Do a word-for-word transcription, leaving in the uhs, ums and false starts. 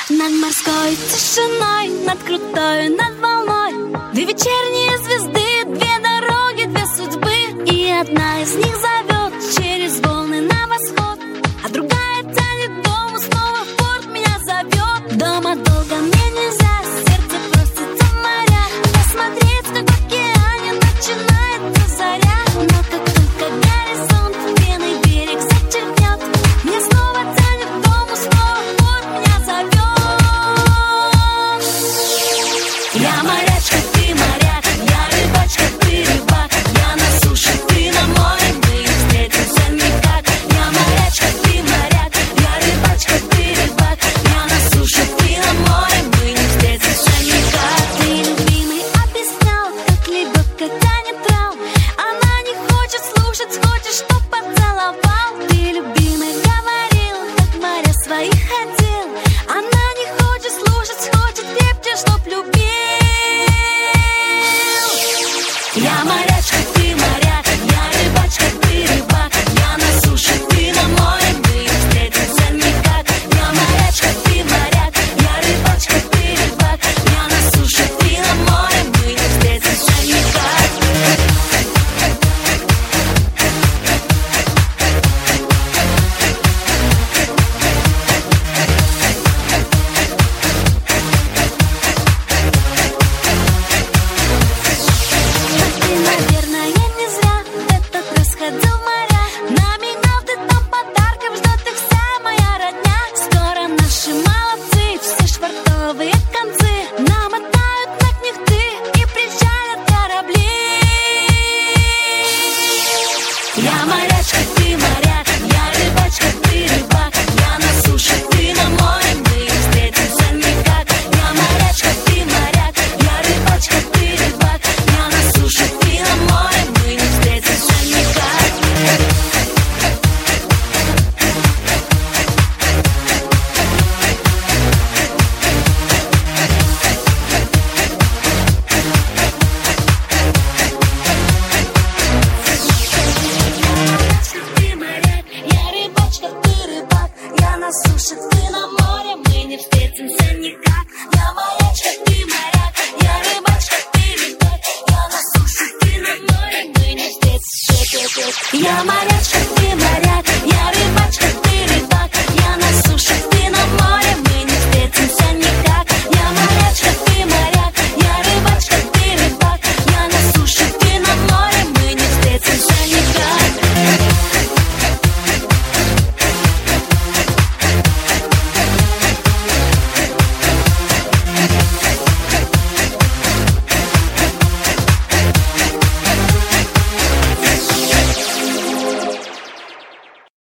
Над морской тишиной, над крутой, над волной две вечерние звезды, две дороги, две судьбы. И одна из них зовет через волны на восход, а другая тянет дому, снова в порт меня зовет. Дома долго мне нельзя, сердце просится в моря, посмотреть, как в океане начинается заря. Но как только горизонт пеной берег зачеркнет, мне снова тянет дому, снова в порт меня зовет. Я морячка, ты моряк, я рыбачка, ты рыбак, я на суше, ты на море, мы не встретимся никак. Я морячка, ты моряк, я рыбачка, ты рыбак, я на суше, ты на море, мы не встретимся никак. Ты, любимый, объяснял, как лебедка тянет трал, она не хочет слушать, хочет, чтоб поцеловал. Ты, любимый, говорил, как моря своих хотел, она не хочет слушать, хочет крепче, чтоб любил. Я морячка, ты моряк, я рыбачка, ты рыбак, я на суше, ты на море, мы не встретимся никак. Я морячка, ты моряк, я рыбачка, ты рыбак, я на суше, ты на море, мы не встретимся никак. Ты, наверное, не зря этот раз ходил в моря, намигал ты там подарков, ждет их вся моя родня. Скоро наши молодцы, все швартовые концы намотают на кнехты и причалят корабли. Я морячка, ты моряк, я рыбачка, ты рыбак, я на суше, ты на море, мы не встретимся никак. Я морячка, ты моряк, я рыбачка, ты рыбак, я на суше, ты на море, мы не встретимся никак. Ты моряк, я рыбачка, ты рыбак, я на суше, ты на море, мы не встретимся никак. Я морячка, ты моряк, я рыбачка, ты рыбак, я на суше, ты на море, мы не встретимся никак. Я моряк.